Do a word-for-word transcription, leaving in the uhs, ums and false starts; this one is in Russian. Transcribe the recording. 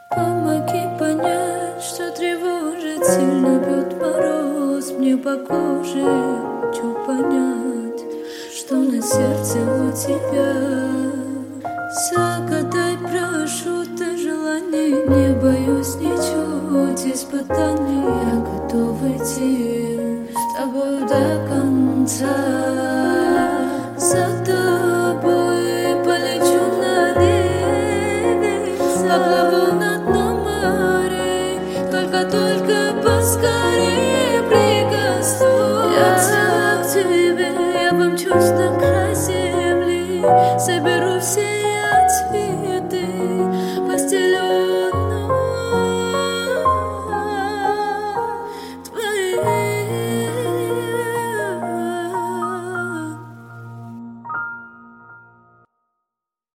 Помоги понять, что тревожит, сильно бьет мороз мне по коже. Хочу понять, что на сердце у тебя. Загадай, прошу, ты желаний, не боюсь ничуть испытаний. Я готов идти с тобой до конца. За